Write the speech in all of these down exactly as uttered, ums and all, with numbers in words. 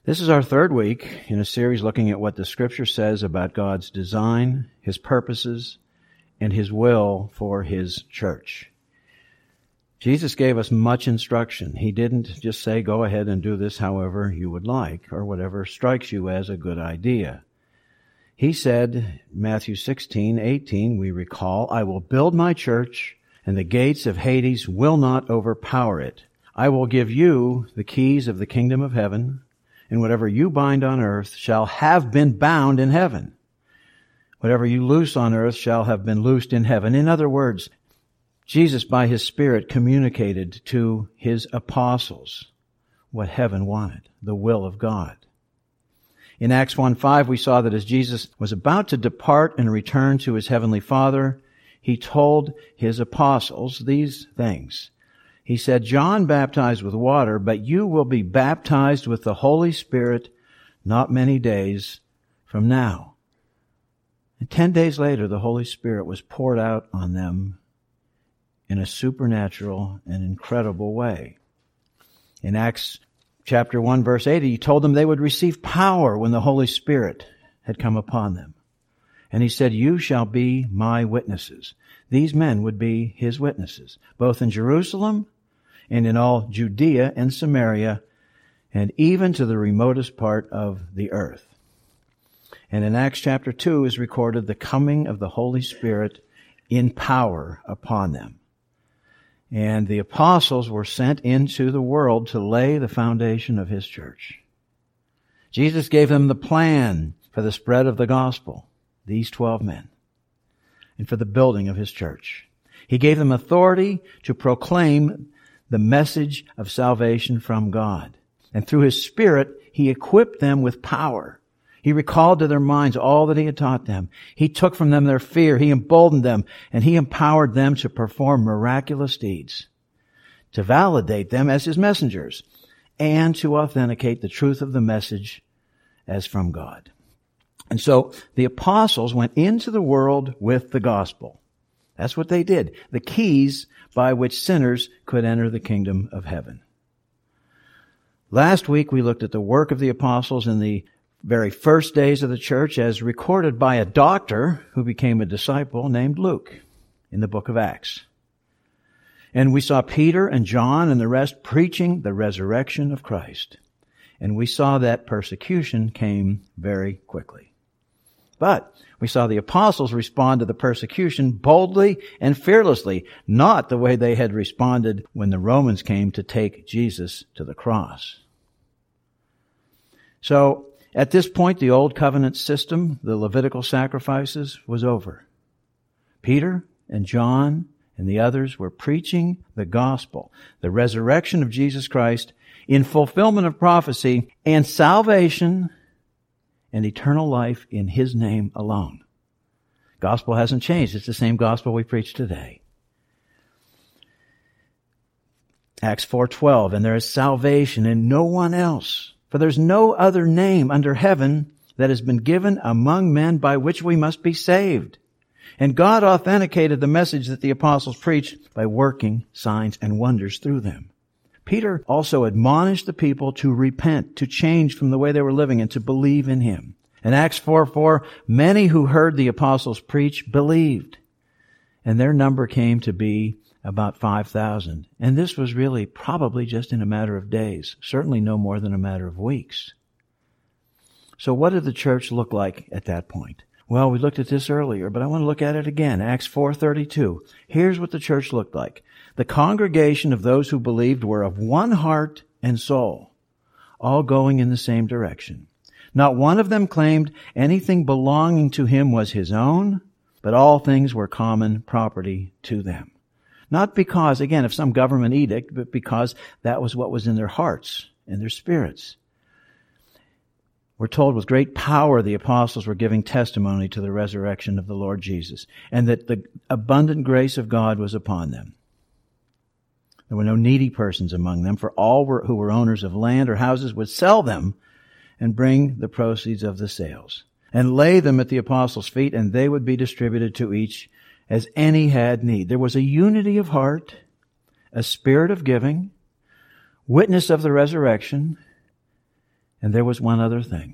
This is our third week in a series looking at what the Scripture says about God's design, His purposes, and His will for His church. Jesus gave us much instruction. He didn't just say, go ahead and do this however you would like, or whatever strikes you as a good idea. He said, Matthew sixteen eighteen, we recall, I will build my church, and the gates of Hades will not overpower it. I will give you the keys of the kingdom of heaven, and whatever you bind on earth shall have been bound in heaven. Whatever you loose on earth shall have been loosed in heaven. In other words, Jesus, by His Spirit, communicated to His apostles what heaven wanted, the will of God. In Acts one five, we saw that as Jesus was about to depart and return to His heavenly Father, He told His apostles these things. He said, John baptized with water, but you will be baptized with the Holy Spirit not many days from now. And ten days later, the Holy Spirit was poured out on them in a supernatural and incredible way. In Acts chapter one, verse eighty, He told them they would receive power when the Holy Spirit had come upon them. And He said, you shall be my witnesses. These men would be His witnesses, both in Jerusalem and in all Judea and Samaria, and even to the remotest part of the earth. And in Acts chapter two is recorded the coming of the Holy Spirit in power upon them. And the apostles were sent into the world to lay the foundation of His church. Jesus gave them the plan for the spread of the gospel, these twelve men, and for the building of His church. He gave them authority to proclaim the message of salvation from God. And through His Spirit, He equipped them with power. He recalled to their minds all that He had taught them. He took from them their fear. He emboldened them, and He empowered them to perform miraculous deeds, to validate them as His messengers, and to authenticate the truth of the message as from God. And so the apostles went into the world with the gospel. That's what they did. The keys by which sinners could enter the kingdom of heaven. Last week we looked at the work of the apostles in the very first days of the church as recorded by a doctor who became a disciple named Luke in the book of Acts. And we saw Peter and John and the rest preaching the resurrection of Christ. And we saw that persecution came very quickly. But we saw the apostles respond to the persecution boldly and fearlessly, not the way they had responded when the Romans came to take Jesus to the cross. So, at this point, the old covenant system, the Levitical sacrifices, was over. Peter and John and the others were preaching the gospel, the resurrection of Jesus Christ in fulfillment of prophecy, and salvation and eternal life in His name alone. Gospel hasn't changed. It's the same gospel we preach today. Acts four twelve, and there is salvation in no one else, for there's no other name under heaven that has been given among men by which we must be saved. And God authenticated the message that the apostles preached by working signs and wonders through them. Peter also admonished the people to repent, to change from the way they were living, and to believe in Him. In Acts four four, many who heard the apostles preach believed, and their number came to be about five thousand. And this was really probably just in a matter of days, certainly no more than a matter of weeks. So what did the church look like at that point? Well, we looked at this earlier, but I want to look at it again. Acts four thirty-two. Here's what the church looked like. The congregation of those who believed were of one heart and soul, all going in the same direction. Not one of them claimed anything belonging to him was his own, but all things were common property to them. Not because, again, of some government edict, but because that was what was in their hearts and their spirits. We're told with great power the apostles were giving testimony to the resurrection of the Lord Jesus, and that the abundant grace of God was upon them. There were no needy persons among them, for all were, who were owners of land or houses would sell them and bring the proceeds of the sales, and lay them at the apostles' feet, and they would be distributed to each as any had need. There was a unity of heart, a spirit of giving, witness of the resurrection, And there was one other thing.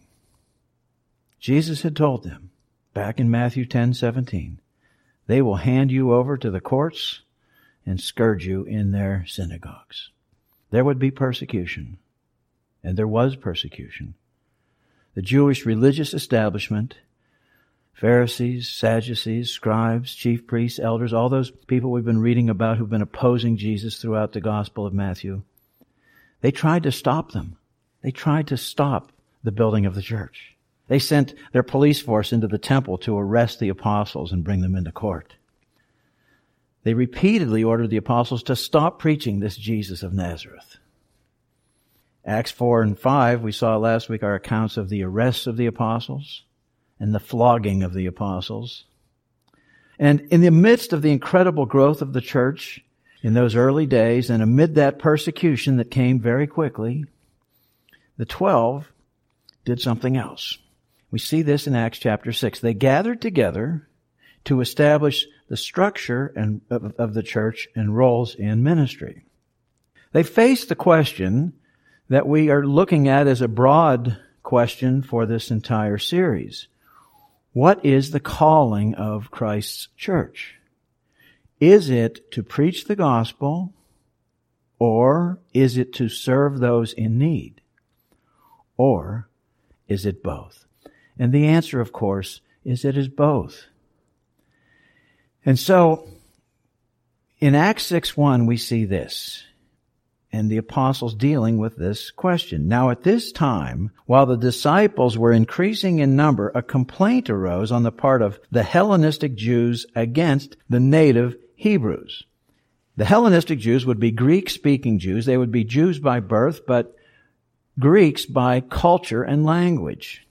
Jesus had told them, back in Matthew ten seventeen, they will hand you over to the courts and scourge you in their synagogues. There would be persecution, and there was persecution. The Jewish religious establishment, Pharisees, Sadducees, scribes, chief priests, elders, all those people we've been reading about who've been opposing Jesus throughout the Gospel of Matthew, they tried to stop them. They tried to stop the building of the church. They sent their police force into the temple to arrest the apostles and bring them into court. They repeatedly ordered the apostles to stop preaching this Jesus of Nazareth. Acts four and five, we saw last week, are accounts of the arrests of the apostles and the flogging of the apostles. And in the midst of the incredible growth of the church in those early days, and amid that persecution that came very quickly, the twelve did something else. We see this in Acts chapter six. They gathered together to establish the structure and, of, of the church and roles in ministry. They faced the question that we are looking at as a broad question for this entire series. What is the calling of Christ's church? Is it to preach the gospel, or is it to serve those in need? Or is it both? And the answer, of course, is it is both. And so, in Acts six one, we see this, and the apostles dealing with this question. Now at this time, while the disciples were increasing in number, a complaint arose on the part of the Hellenistic Jews against the native Hebrews. The Hellenistic Jews would be Greek-speaking Jews. They would be Jews by birth, but Greeks by culture and language.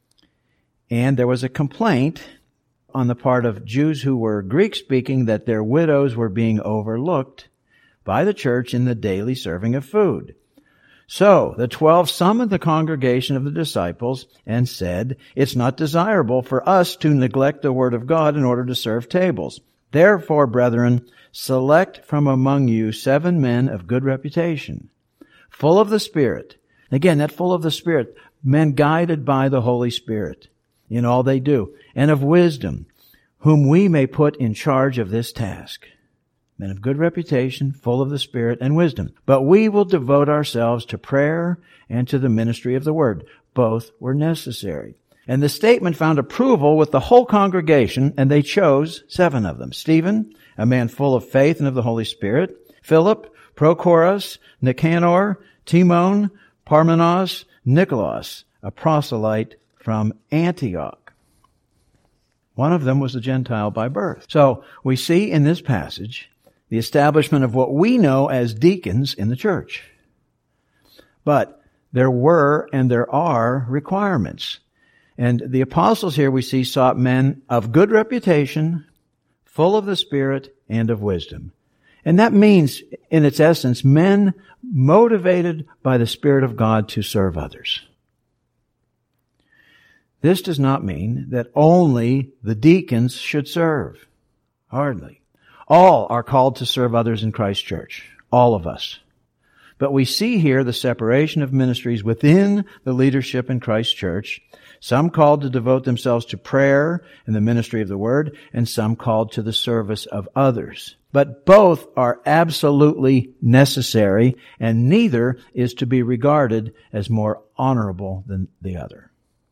And there was a complaint on the part of Jews who were Greek-speaking that their widows were being overlooked by the church in the daily serving of food. So the twelve summoned the congregation of the disciples and said, "It's not desirable for us to neglect the word of God in order to serve tables. Therefore, brethren, select from among you seven men of good reputation, full of the Spirit." Again, that full of the Spirit, men guided by the Holy Spirit in all they do, "and of wisdom, whom we may put in charge of this task." Men of good reputation, full of the Spirit and wisdom. "But we will devote ourselves to prayer and to the ministry of the word." Both were necessary. And the statement found approval with the whole congregation, and they chose seven of them. Stephen, a man full of faith and of the Holy Spirit. Philip, Prochorus, Nicanor, Timon, Parmenas, Nicholas, a proselyte from Antioch. One of them was a Gentile by birth. So we see in this passage the establishment of what we know as deacons in the church. But there were and there are requirements. And the apostles here we see sought men of good reputation, full of the Spirit and of wisdom. And that means, in its essence, men motivated by the Spirit of God to serve others. This does not mean that only the deacons should serve. Hardly. All are called to serve others in Christ's church. All of us. But we see here the separation of ministries within the leadership in Christ's church. Some called to devote themselves to prayer and the ministry of the word, and some called to the service of others. But both are absolutely necessary, and neither is to be regarded as more honorable than the other.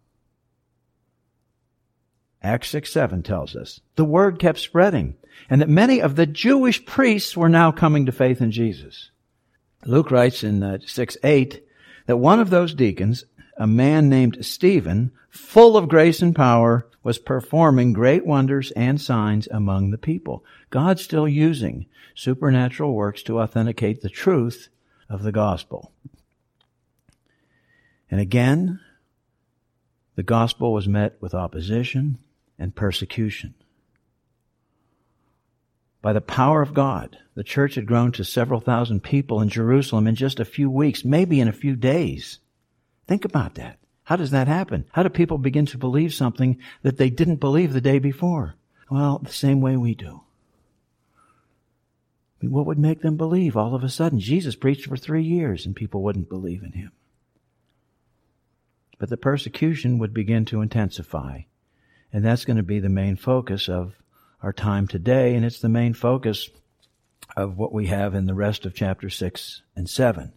Acts six seven tells us the word kept spreading, and that many of the Jewish priests were now coming to faith in Jesus. Luke writes in uh, six eight that one of those deacons, a man named Stephen, full of grace and power, was performing great wonders and signs among the people. God's still using supernatural works to authenticate the truth of the gospel. And again, the gospel was met with opposition and persecution. By the power of God, the church had grown to several thousand people in Jerusalem in just a few weeks, maybe in a few days. Think about that. How does that happen? How do people begin to believe something that they didn't believe the day before? Well, the same way we do. I mean, what would make them believe all of a sudden? Jesus preached for three years and people wouldn't believe in him. but the persecution would begin to intensify. And that's going to be the main focus of our time today, and it's the main focus of what we have in the rest of chapter six and seven.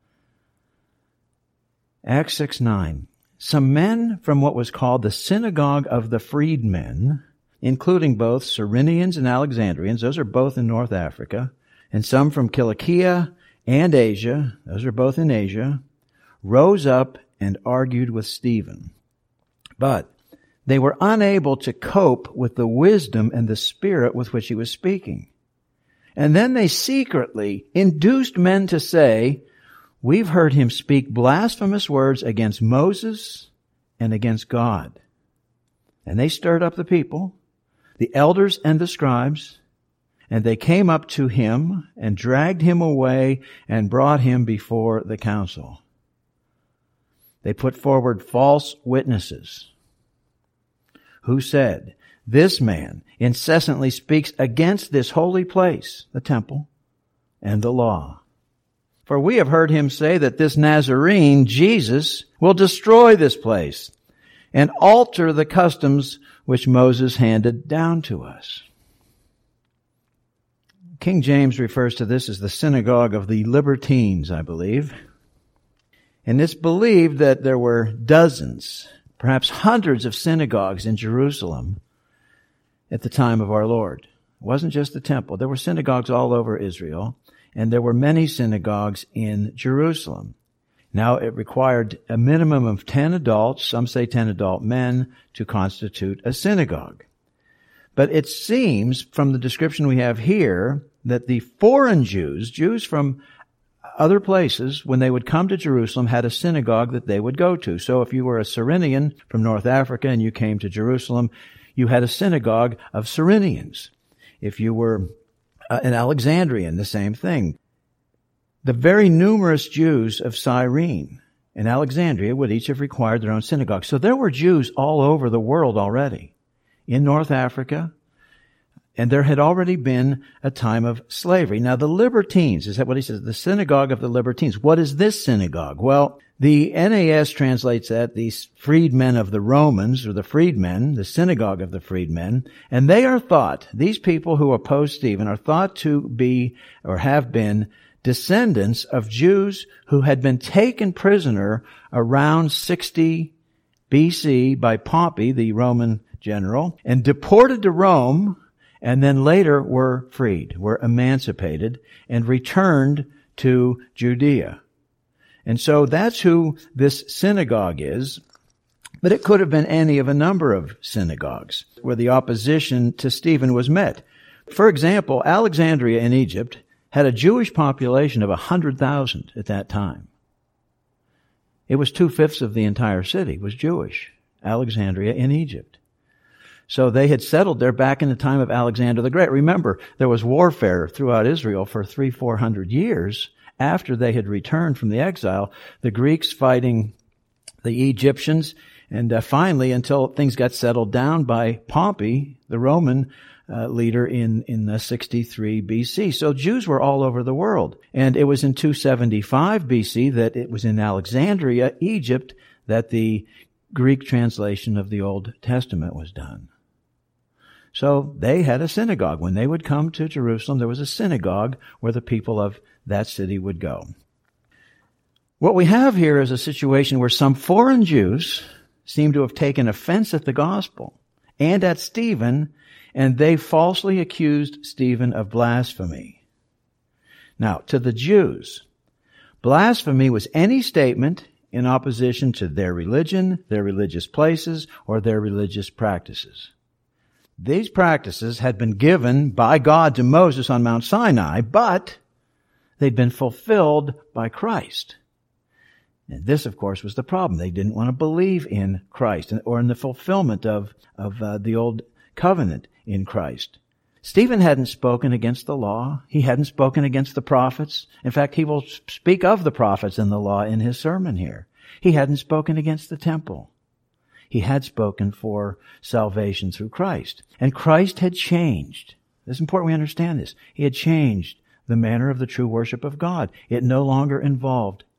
Acts six nine. Some men from what was called the synagogue of the freedmen, including both Cyrenians and Alexandrians, those are both in North Africa, and some from Cilicia and Asia, those are both in Asia, rose up and argued with Stephen. But they were unable to cope with the wisdom and the spirit with which he was speaking. And then they secretly induced men to say, "We've heard him speak blasphemous words against Moses and against God." And they stirred up the people, the elders and the scribes, and they came up to him and dragged him away and brought him before the council. They put forward false witnesses who said, "This man incessantly speaks against this holy place," the temple, "and the law. For we have heard him say that this Nazarene, Jesus, will destroy this place and alter the customs which Moses handed down to us." King James refers to this as the synagogue of the libertines, I believe. And it's believed that there were dozens, perhaps hundreds of synagogues in Jerusalem at the time of our Lord. It wasn't just the temple. There were synagogues all over Israel, and there were many synagogues in Jerusalem. Now, it required a minimum of ten adults, some say ten adult men, to constitute a synagogue. But it seems, from the description we have here, that the foreign Jews, Jews from other places, when they would come to Jerusalem, had a synagogue that they would go to. So if you were a Cyrenian from North Africa and you came to Jerusalem, you had a synagogue of Cyrenians. If you were uh, an Alexandrian, the same thing. The very numerous Jews of Cyrene and Alexandria would each have required their own synagogue. So there were Jews all over the world already, in North Africa, and there had already been a time of slavery. Now, the libertines, is that what he says? The synagogue of the libertines. What is this synagogue? Well, the N A S translates that the freedmen of the Romans, or the freedmen, the synagogue of the freedmen, and they are thought, these people who oppose Stephen are thought to be, or have been, descendants of Jews who had been taken prisoner around sixty B C by Pompey, the Roman general, and deported to Rome, and then later were freed, were emancipated, and returned to Judea. And so that's who this synagogue is. But it could have been any of a number of synagogues where the opposition to Stephen was met. For example, Alexandria in Egypt had a Jewish population of one hundred thousand at that time. It was two-fifths of the entire city was Jewish, Alexandria in Egypt. So they had settled there back in the time of Alexander the Great. Remember, there was warfare throughout Israel for three, four hundred years after they had returned from the exile. The Greeks fighting the Egyptians, and uh, finally, until things got settled down by Pompey, the Roman uh, leader in in uh, sixty-three B C. So Jews were all over the world, and it was in two seventy-five B C that it was in Alexandria, Egypt, that the Greek translation of the Old Testament was done. So they had a synagogue. When they would come to Jerusalem, there was a synagogue where the people of that city would go. What we have here is a situation where some foreign Jews seem to have taken offense at the gospel and at Stephen, and they falsely accused Stephen of blasphemy. Now, to the Jews, blasphemy was any statement in opposition to their religion, their religious places, or their religious practices. These practices had been given by God to Moses on Mount Sinai, but they'd been fulfilled by Christ. And this, of course, was the problem. They didn't want to believe in Christ or in the fulfillment of, of uh, the old covenant in Christ. Stephen hadn't spoken against the law. He hadn't spoken against the prophets. In fact, he will speak of the prophets and the law in his sermon here. He hadn't spoken against the temple. He had spoken for salvation through Christ. And Christ had changed. It's important we understand this. He had changed the manner of the true worship of God. It no longer involved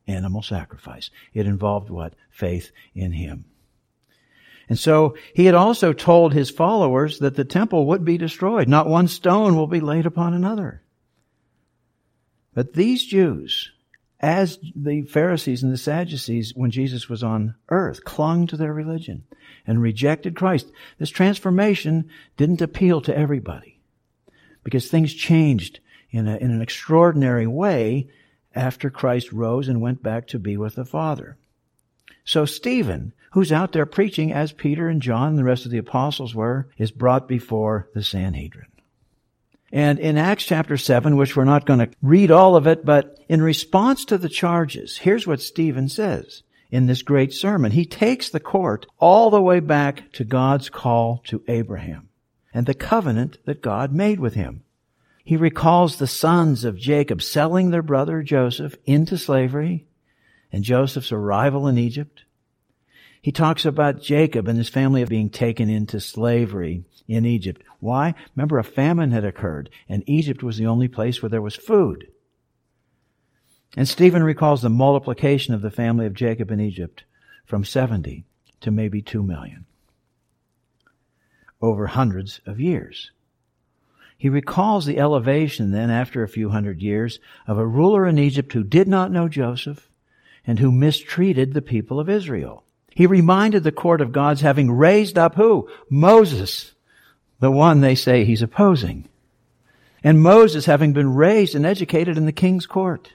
animal sacrifice. It involved what? Faith in him. And so he had also told his followers that the temple would be destroyed. Not one stone will be laid upon another. But these Jews, as the Pharisees and the Sadducees when Jesus was on earth, clung to their religion and rejected Christ. This transformation didn't appeal to everybody because things changed in, a, in an extraordinary way after Christ rose and went back to be with the Father. So Stephen, who's out there preaching as Peter and John and the rest of the apostles were, is brought before the Sanhedrin. And in Acts chapter seven, which we're not going to read all of it, but in response to the charges, here's what Stephen says in this great sermon. He takes the court all the way back to God's call to Abraham and the covenant that God made with him. He recalls the sons of Jacob selling their brother Joseph into slavery and Joseph's arrival in Egypt. He talks about Jacob and his family being taken into slavery in Egypt. Why? Remember, a famine had occurred, and Egypt was the only place where there was food. And Stephen recalls the multiplication of the family of Jacob in Egypt from seventy to maybe two million over hundreds of years. He recalls the elevation then, after a few hundred years, of a ruler in Egypt who did not know Joseph and who mistreated the people of Israel. He reminded the court of God's having raised up who? Moses, the one they say he's opposing. And Moses having been raised and educated in the king's court.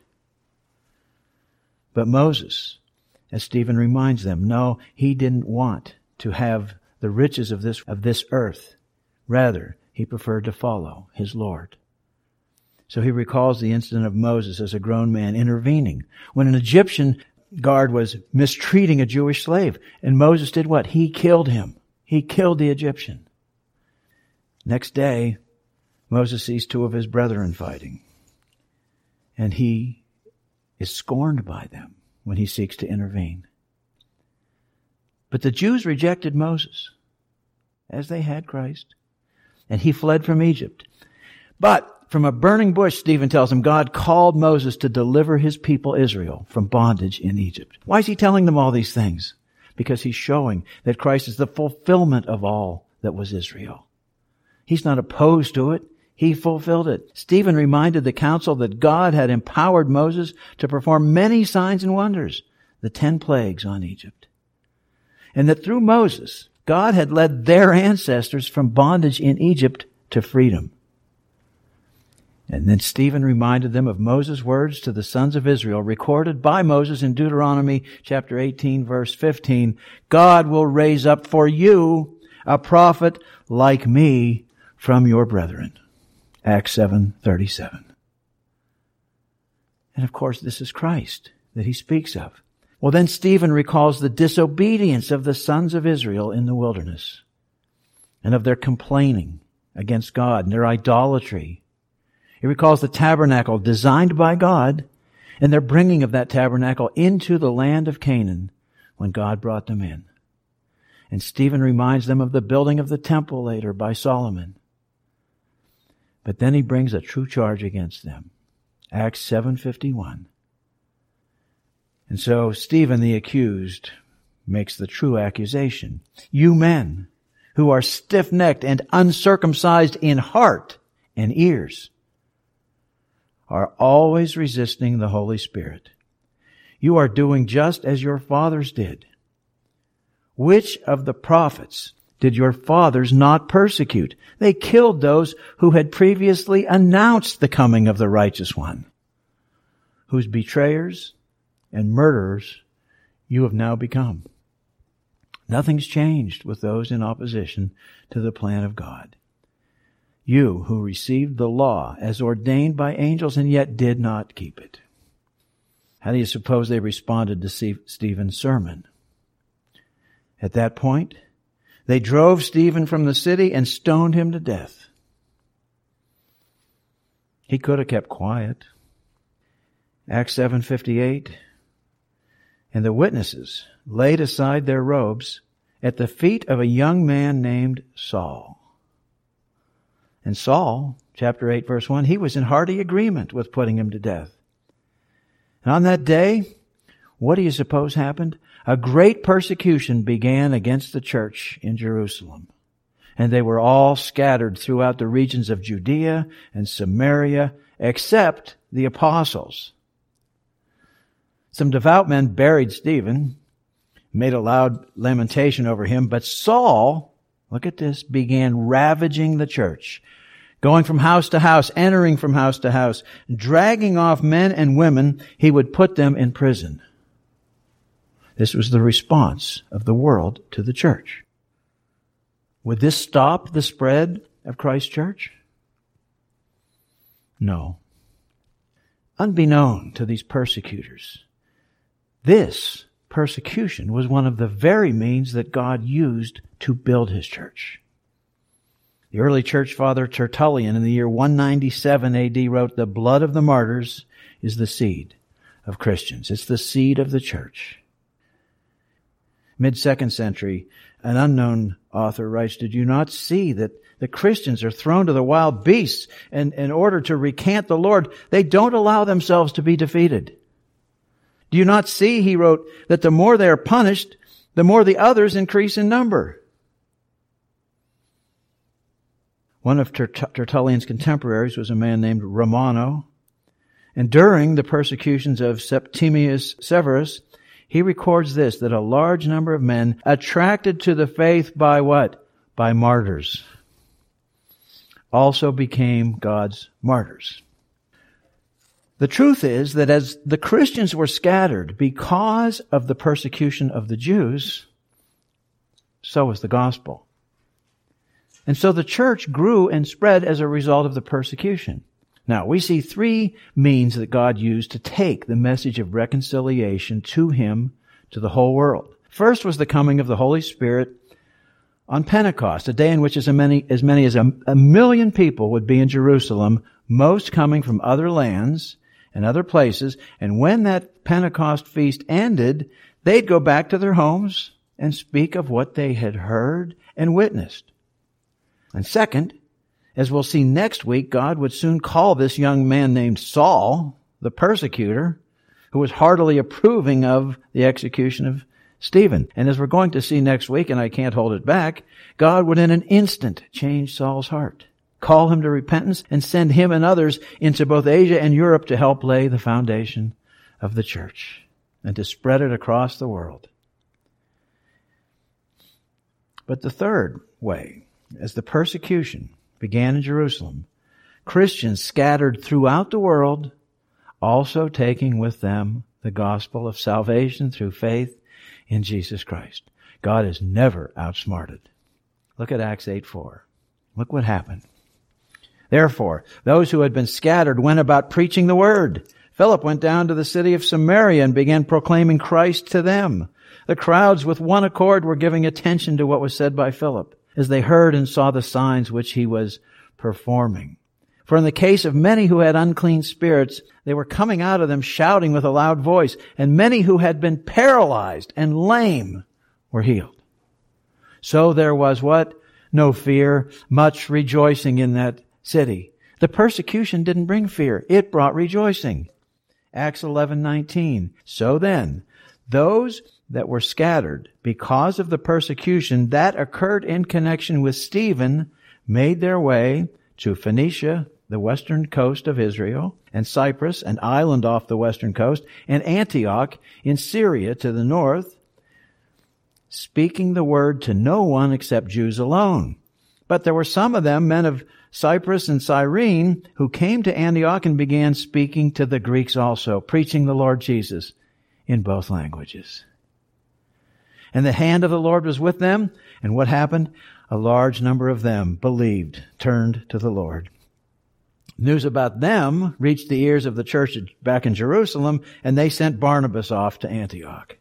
But Moses, as Stephen reminds them, no, he didn't want to have the riches of this, of this earth. Rather, he preferred to follow his Lord. So he recalls the incident of Moses as a grown man intervening when an Egyptian guard was mistreating a Jewish slave. And Moses did what? He killed him. He killed the Egyptian. Next day, Moses sees two of his brethren fighting. And he is scorned by them when he seeks to intervene. But the Jews rejected Moses, as they had Christ. And he fled from Egypt. But from a burning bush, Stephen tells him, God called Moses to deliver his people Israel from bondage in Egypt. Why is he telling them all these things? Because he's showing that Christ is the fulfillment of all that was Israel. He's not opposed to it. He fulfilled it. Stephen reminded the council that God had empowered Moses to perform many signs and wonders, the ten plagues on Egypt. And that through Moses, God had led their ancestors from bondage in Egypt to freedom. And then Stephen reminded them of Moses' words to the sons of Israel, recorded by Moses in Deuteronomy chapter eighteen, verse fifteen. God will raise up for you a prophet like me from your brethren. Acts seven thirty-seven. And of course, this is Christ that he speaks of. Well, then Stephen recalls the disobedience of the sons of Israel in the wilderness and of their complaining against God and their idolatry. He recalls the tabernacle designed by God and their bringing of that tabernacle into the land of Canaan when God brought them in. And Stephen reminds them of the building of the temple later by Solomon. But then he brings a true charge against them. Acts seven fifty-one. And so Stephen the accused makes the true accusation. You men who are stiff-necked and uncircumcised in heart and ears are always resisting the Holy Spirit. You are doing just as your fathers did. Which of the prophets did your fathers not persecute? They killed those who had previously announced the coming of the righteous one, whose betrayers and murderers you have now become. Nothing's changed with those in opposition to the plan of God. You who received the law as ordained by angels and yet did not keep it. How do you suppose they responded to Stephen's sermon? At that point, they drove Stephen from the city and stoned him to death. He could have kept quiet. Acts seven fifty-eight. And the witnesses laid aside their robes at the feet of a young man named Saul. And Saul, chapter eight, verse one, he was in hearty agreement with putting him to death. And on that day, what do you suppose happened? A great persecution began against the church in Jerusalem. And they were all scattered throughout the regions of Judea and Samaria, except the apostles. Some devout men buried Stephen, made a loud lamentation over him, but Saul, look at this, began ravaging the church, going from house to house, entering from house to house, dragging off men and women. He would put them in prison. This was the response of the world to the church. Would this stop the spread of Christ's church? No. Unbeknown to these persecutors, this persecution was one of the very means that God used to build His church. The early church father Tertullian in the year one ninety-seven A D wrote, "The blood of the martyrs is the seed of Christians." It's the seed of the church. Mid-second century, an unknown author writes, "Did you not see that the Christians are thrown to the wild beasts, and in order to recant the Lord, they don't allow themselves to be defeated? Do you not see," he wrote, "that the more they are punished, the more the others increase in number?" One of Tert- Tertullian's contemporaries was a man named Romano. And during the persecutions of Septimius Severus, he records this, that a large number of men attracted to the faith by what? By martyrs, also became God's martyrs. The truth is that as the Christians were scattered because of the persecution of the Jews, so was the gospel. And so the church grew and spread as a result of the persecution. Now, we see three means that God used to take the message of reconciliation to Him, to the whole world. First was the coming of the Holy Spirit on Pentecost, a day in which as many as, many as a, a million people would be in Jerusalem, most coming from other lands and other places. And when that Pentecost feast ended, they'd go back to their homes and speak of what they had heard and witnessed. And second, as we'll see next week, God would soon call this young man named Saul, the persecutor, who was heartily approving of the execution of Stephen. And as we're going to see next week, and I can't hold it back, God would in an instant change Saul's heart, call him to repentance, and send him and others into both Asia and Europe to help lay the foundation of the church and to spread it across the world. But the third way, as the persecution began in Jerusalem, Christians scattered throughout the world, also taking with them the gospel of salvation through faith in Jesus Christ. God is never outsmarted. Look at Acts eight four. Look what happened. Therefore, those who had been scattered went about preaching the word. Philip went down to the city of Samaria and began proclaiming Christ to them. The crowds with one accord were giving attention to what was said by Philip, as they heard and saw the signs which he was performing. For in the case of many who had unclean spirits, they were coming out of them shouting with a loud voice, and many who had been paralyzed and lame were healed. So there was what? No fear, much rejoicing in that city. The persecution didn't bring fear. It brought rejoicing. Acts eleven nineteen. So then, those that were scattered because of the persecution that occurred in connection with Stephen made their way to Phoenicia, the western coast of Israel, and Cyprus, an island off the western coast, and Antioch in Syria to the north, speaking the word to no one except Jews alone. But there were some of them, men of Cyprus and Cyrene, who came to Antioch and began speaking to the Greeks also, preaching the Lord Jesus in both languages. And the hand of the Lord was with them. And what happened? A large number of them believed, turned to the Lord. News about them reached the ears of the church back in Jerusalem, and they sent Barnabas off to Antioch.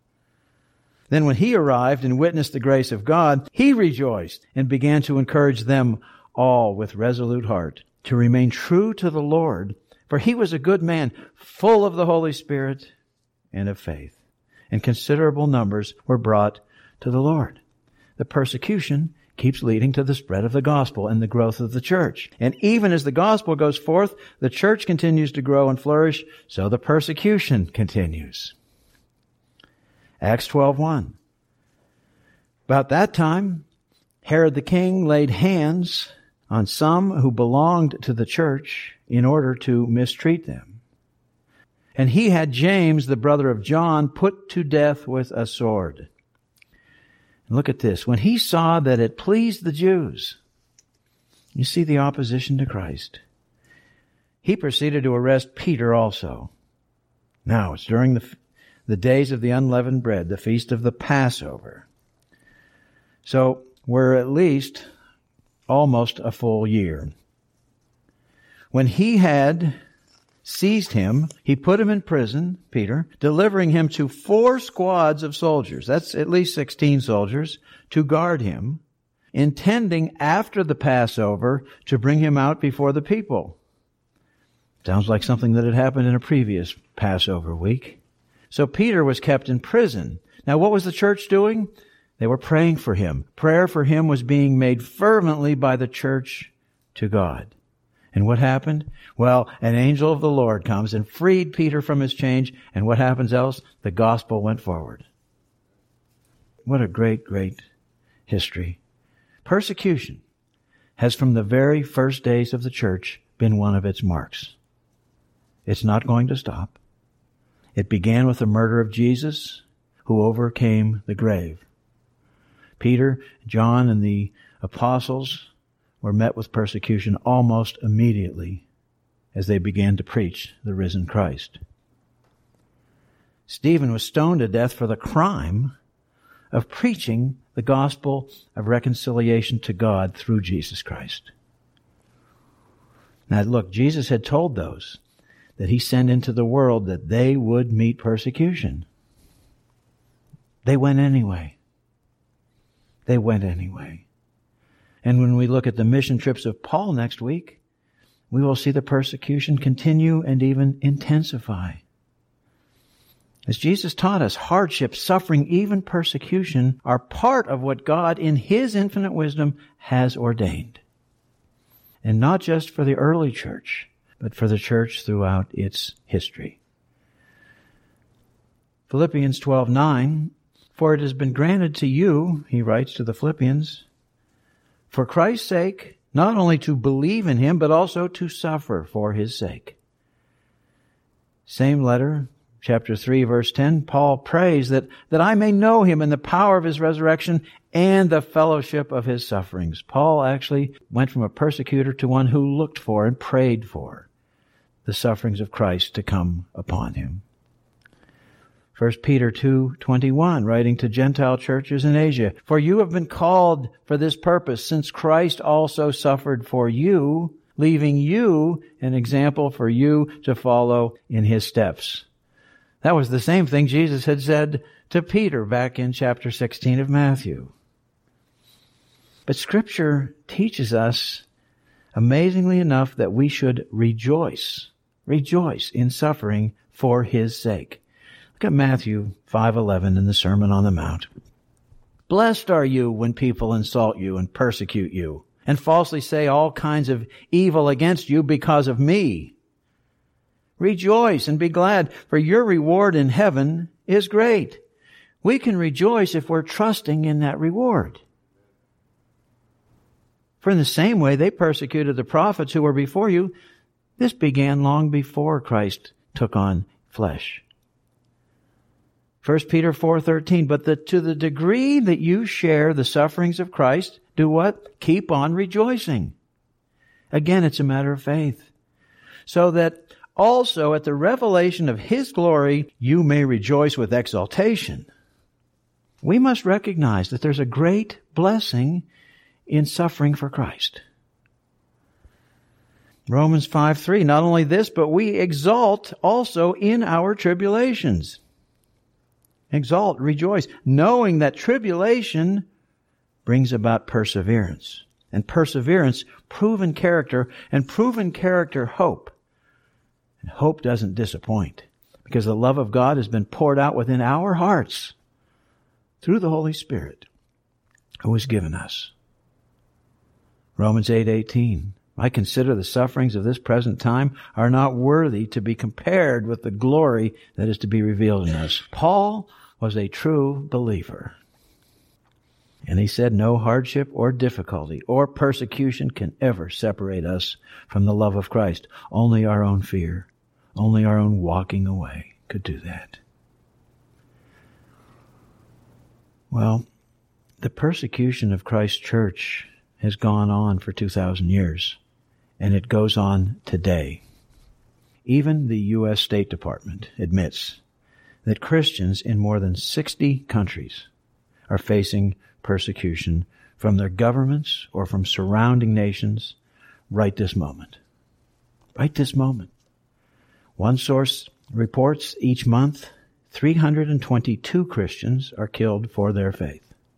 Then when he arrived and witnessed the grace of God, he rejoiced and began to encourage them all with resolute heart to remain true to the Lord, for he was a good man, full of the Holy Spirit and of faith. And considerable numbers were brought to the Lord. The persecution keeps leading to the spread of the gospel and the growth of the church. And even as the gospel goes forth, the church continues to grow and flourish, so the persecution continues. Acts twelve one. About that time, Herod the king laid hands on some who belonged to the church in order to mistreat them. And he had James, the brother of John, put to death with a sword. And look at this. When he saw that it pleased the Jews, you see the opposition to Christ, he proceeded to arrest Peter also. Now, it's during the, the days of the unleavened bread, the feast of the Passover. So, we're at least almost a full year. When he had seized him, he put him in prison, Peter, delivering him to four squads of soldiers, that's at least sixteen soldiers, to guard him, intending after the Passover to bring him out before the people. Sounds like something that had happened in a previous Passover week. So Peter was kept in prison. Now what was the church doing? They were praying for him. Prayer for him was being made fervently by the church to God. And what happened? Well, an angel of the Lord comes and freed Peter from his chains. And what happens else? The gospel went forward. What a great, great history. Persecution has from the very first days of the church been one of its marks. It's not going to stop. It began with the murder of Jesus, who overcame the grave. Peter, John, and the apostles were met with persecution almost immediately as they began to preach the risen Christ. Stephen was stoned to death for the crime of preaching the gospel of reconciliation to God through Jesus Christ. Now look, Jesus had told those that he sent into the world that they would meet persecution. They went anyway. They went anyway. And when we look at the mission trips of Paul next week, we will see the persecution continue and even intensify. As Jesus taught us, hardship, suffering, even persecution are part of what God in His infinite wisdom has ordained. And not just for the early church, but for the church throughout its history. Philippians twelve nine, for it has been granted to you, he writes to the Philippians, for Christ's sake, not only to believe in Him, but also to suffer for His sake. Same letter, chapter three, verse ten, Paul prays that, that I may know Him in the power of His resurrection and the fellowship of His sufferings. Paul actually went from a persecutor to one who looked for and prayed for the sufferings of Christ to come upon him. First Peter two twenty-one, writing to Gentile churches in Asia, for you have been called for this purpose, since Christ also suffered for you, leaving you an example for you to follow in His steps. That was the same thing Jesus had said to Peter back in chapter sixteen of Matthew. But Scripture teaches us, amazingly enough, that we should rejoice, rejoice in suffering for His sake. Look at Matthew five eleven in the Sermon on the Mount. Blessed are you when people insult you and persecute you, and falsely say all kinds of evil against you because of me. Rejoice and be glad, for your reward in heaven is great. We can rejoice if we're trusting in that reward. For in the same way they persecuted the prophets who were before you, this began long before Christ took on flesh. First Peter four thirteen, but the, to the degree that you share the sufferings of Christ, do what? Keep on rejoicing. Again, it's a matter of faith. So that also at the revelation of His glory, you may rejoice with exultation. We must recognize that there's a great blessing in suffering for Christ. Romans five three, not only this, but we exult also in our tribulations. Exalt, rejoice, knowing that tribulation brings about perseverance. And perseverance, proven character, and proven character, hope. And hope doesn't disappoint, because the love of God has been poured out within our hearts through the Holy Spirit who was given us. Romans eight eighteen, I consider the sufferings of this present time are not worthy to be compared with the glory that is to be revealed in us. Paul was a true believer. And he said, no hardship or difficulty or persecution can ever separate us from the love of Christ. Only our own fear, only our own walking away could do that. Well, the persecution of Christ's church has gone on for two thousand years, and it goes on today. Even the U S State Department admits that Christians in more than sixty countries are facing persecution from their governments or from surrounding nations right this moment. Right this moment. One source reports each month three hundred twenty-two Christians are killed for their faith.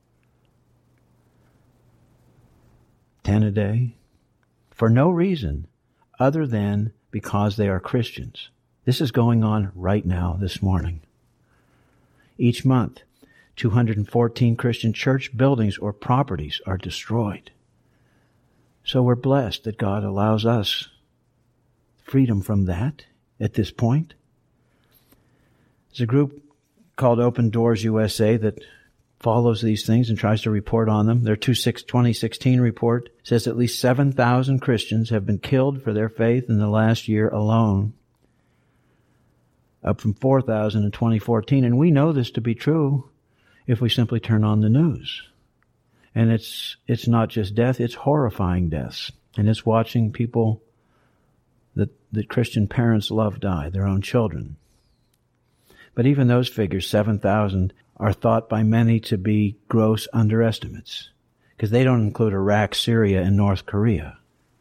Ten a day. For no reason other than because they are Christians. This is going on right now, this morning. Each month, two hundred fourteen Christian church buildings or properties are destroyed. So we're blessed that God allows us freedom from that at this point. There's a group called Open Doors U S A that follows these things and tries to report on them. Their twenty sixteen report says at least seven thousand Christians have been killed for their faith in the last year alone, up from four thousand in twenty fourteen. And we know this to be true if we simply turn on the news. And it's it's not just death, it's horrifying deaths. And it's watching people that, that Christian parents love die, their own children. But even those figures, seven thousand, are thought by many to be gross underestimates, because they don't include Iraq, Syria, and North Korea.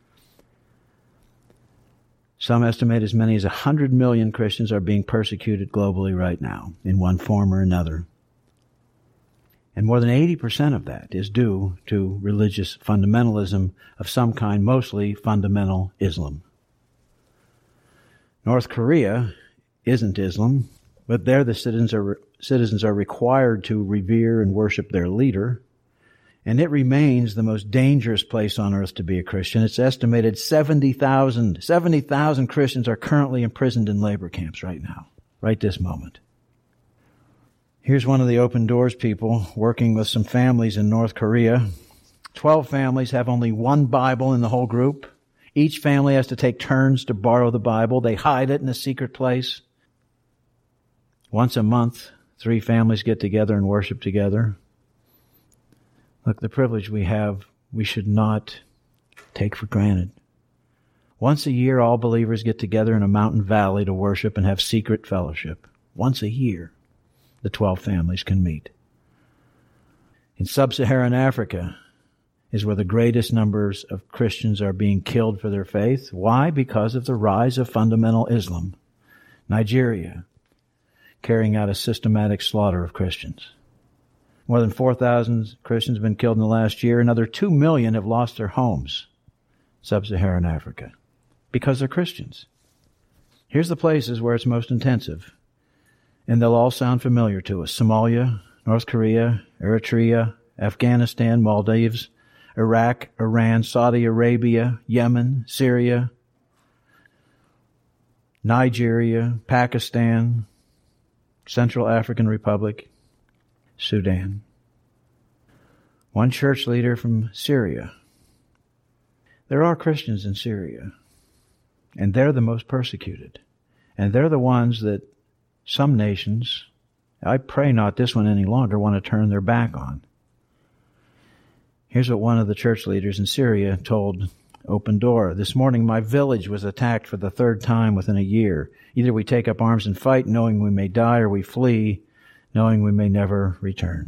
Some estimate as many as one hundred million Christians are being persecuted globally right now, in one form or another. And more than eighty percent of that is due to religious fundamentalism of some kind, mostly fundamental Islam. North Korea isn't Islam, but there the citizens are, citizens are required to revere and worship their leader, and it remains the most dangerous place on earth to be a Christian. It's estimated seventy thousand, seventy thousand Christians are currently imprisoned in labor camps right now, right this moment. Here's one of the Open Doors people working with some families in North Korea. Twelve families have only one Bible in the whole group. Each family has to take turns to borrow the Bible. They hide it in a secret place. Once a month, three families get together and worship together. Look, the privilege we have, we should not take for granted. Once a year, all believers get together in a mountain valley to worship and have secret fellowship. Once a year, the twelve families can meet. In sub-Saharan Africa is where the greatest numbers of Christians are being killed for their faith. Why? Because of the rise of fundamental Islam. Nigeria, carrying out a systematic slaughter of Christians. More than four thousand Christians have been killed in the last year. Another two million have lost their homes. Sub-Saharan Africa. Because they're Christians. Here's the places where it's most intensive. And they'll all sound familiar to us. Somalia, North Korea, Eritrea, Afghanistan, Maldives, Iraq, Iran, Saudi Arabia, Yemen, Syria, Nigeria, Pakistan, Central African Republic, Sudan. One church leader from Syria. There are Christians in Syria, and they're the most persecuted. And they're the ones that some nations, I pray not this one any longer, want to turn their back on. Here's what one of the church leaders in Syria told Open Door. This morning my village was attacked for the third time within a year. Either we take up arms and fight, knowing we may die, or we flee, knowing we may never return.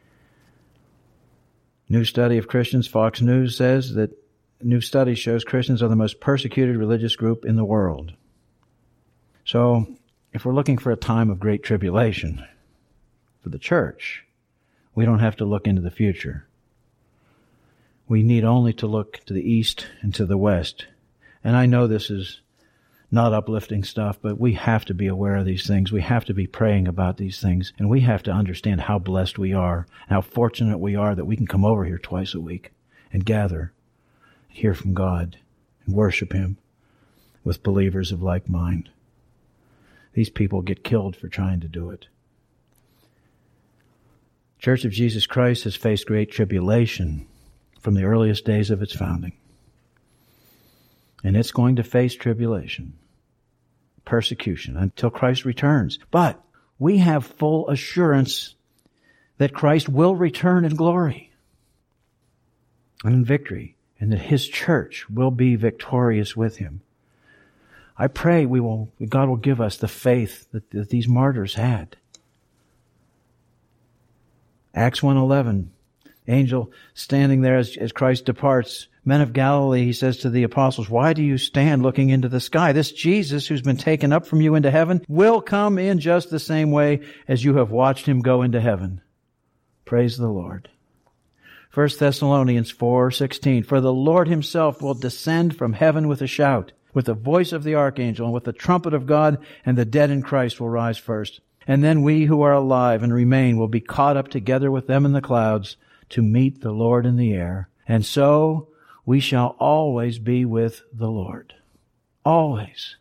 New study of Christians, Fox News says that new study shows Christians are the most persecuted religious group in the world. So, if we're looking for a time of great tribulation for the church, we don't have to look into the future. We need only to look to the east and to the west. And I know this is not uplifting stuff, but we have to be aware of these things. We have to be praying about these things. And we have to understand how blessed we are, and how fortunate we are that we can come over here twice a week and gather, and hear from God, and worship Him with believers of like mind. These people get killed for trying to do it. Church of Jesus Christ has faced great tribulation from the earliest days of its founding. And it's going to face tribulation, persecution, until Christ returns. But we have full assurance that Christ will return in glory and in victory, and that His church will be victorious with Him. I pray we will, God will give us the faith that, that these martyrs had. Acts one eleven, angel standing there as, as Christ departs. Men of Galilee, he says to the apostles, why do you stand looking into the sky? This Jesus who's been taken up from you into heaven will come in just the same way as you have watched Him go into heaven. Praise the Lord. First Thessalonians four sixteen, for the Lord Himself will descend from heaven with a shout, with the voice of the archangel, and with the trumpet of God, and the dead in Christ will rise first. And then we who are alive and remain will be caught up together with them in the clouds to meet the Lord in the air. And so we shall always be with the Lord. Always.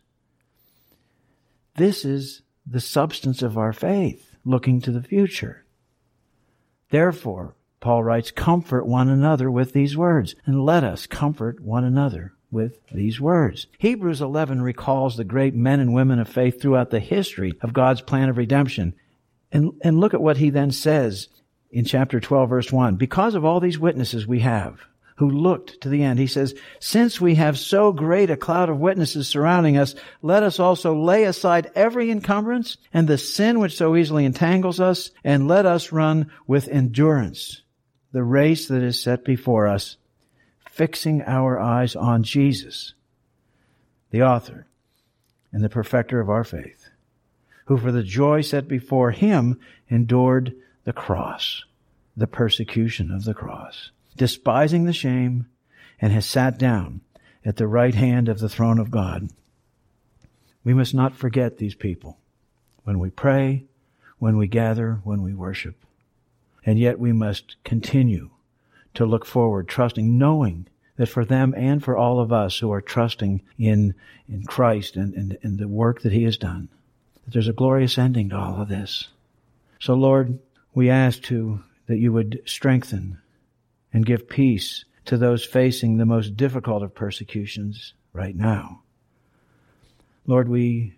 This is the substance of our faith, looking to the future. Therefore, Paul writes, comfort one another with these words, and let us comfort one another with these words. Hebrews eleven recalls the great men and women of faith throughout the history of God's plan of redemption. And, and look at what he then says in chapter twelve, verse one. Because of all these witnesses we have, who looked to the end, he says, since we have so great a cloud of witnesses surrounding us, let us also lay aside every encumbrance and the sin which so easily entangles us, and let us run with endurance the race that is set before us, fixing our eyes on Jesus, the author and the perfecter of our faith, who for the joy set before Him endured the cross, the persecution of the cross, despising the shame, and has sat down at the right hand of the throne of God. We must not forget these people when we pray, when we gather, when we worship. And yet we must continue to look forward, trusting, knowing that for them and for all of us who are trusting in, in Christ and, and, and the work that He has done, that there's a glorious ending to all of this. So Lord, we ask to that You would strengthen and give peace to those facing the most difficult of persecutions right now. Lord, we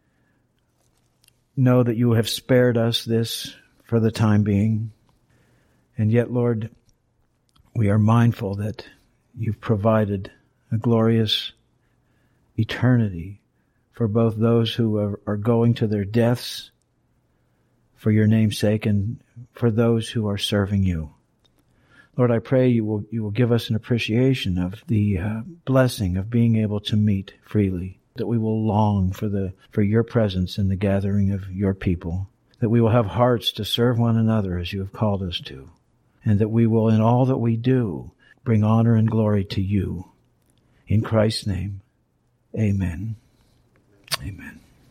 know that You have spared us this for the time being. And yet, Lord, we are mindful that You've provided a glorious eternity for both those who are, are going to their deaths for Your name's sake and for those who are serving You. Lord, I pray you will, you will give us an appreciation of the uh, blessing of being able to meet freely, that we will long for the for Your presence in the gathering of Your people, that we will have hearts to serve one another as You have called us to, and that we will, in all that we do, bring honor and glory to You. In Christ's name, amen. Amen.